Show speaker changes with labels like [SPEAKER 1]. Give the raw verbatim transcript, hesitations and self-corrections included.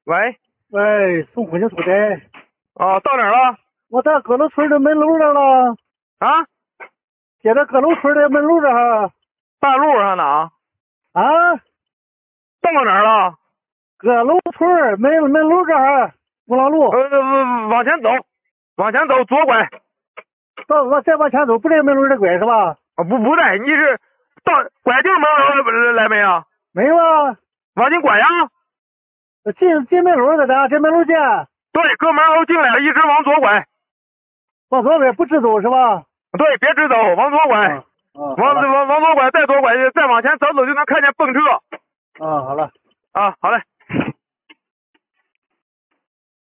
[SPEAKER 1] 喂，
[SPEAKER 2] 喂，送婚庆出的。
[SPEAKER 1] 哦，到哪儿了？
[SPEAKER 2] 我在葛楼村的门楼上了。
[SPEAKER 1] 啊？
[SPEAKER 2] 接在葛楼村的门楼上。
[SPEAKER 1] 大路上哪？
[SPEAKER 2] 啊？
[SPEAKER 1] 到哪儿了？
[SPEAKER 2] 葛楼村门门楼上，五郎路。
[SPEAKER 1] 呃，往前走，往前走，左拐。
[SPEAKER 2] 到我再往前走，不对门楼这拐是吧？
[SPEAKER 1] 啊，不不对，你是到拐进门楼来没啊？
[SPEAKER 2] 没有啊。
[SPEAKER 1] 往进拐呀？
[SPEAKER 2] 进进门楼的，咱进门楼见。
[SPEAKER 1] 对，搁门楼进来，一直往左拐。
[SPEAKER 2] 往左拐不直走是吧？
[SPEAKER 1] 对，别直走，往左拐。
[SPEAKER 2] 啊啊、
[SPEAKER 1] 往往往左拐，再左拐，再往前走走就能看见蹦车。
[SPEAKER 2] 啊，好了。
[SPEAKER 1] 啊，好嘞。